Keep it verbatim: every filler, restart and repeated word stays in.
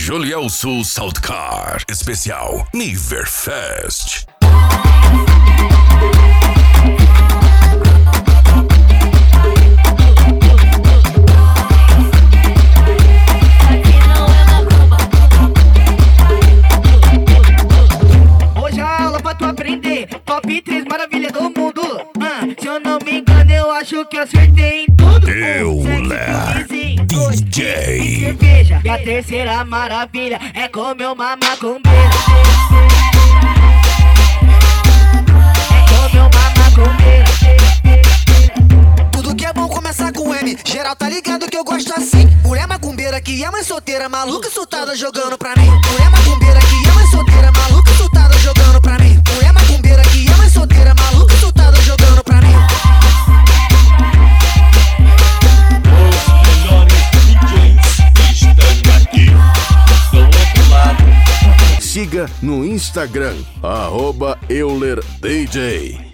Julielso Saltcar, especial Niverfest. Hoje a aula pra tu aprender top três maravilha do mundo. ah, Se eu não me engano, eu acho que acertei em tudo. Euler D J. Cerveja. E a terceira maravilha é comer uma macumbeira. É comer uma macumbeira. Tudo que é bom começa com M. Geral tá ligado que eu gosto assim. Mulher macumbeira que é mãe solteira, maluca surtada jogando pra mim. Mulher macumbeira que é mãe solteira, maluca surtada jogando pra mim. Mulher macumbeira que é mãe solteira, maluca surtada jogando pra mim. Os melhores D Js estão aqui do outro lado. Siga no Instagram, arroba Euler D J.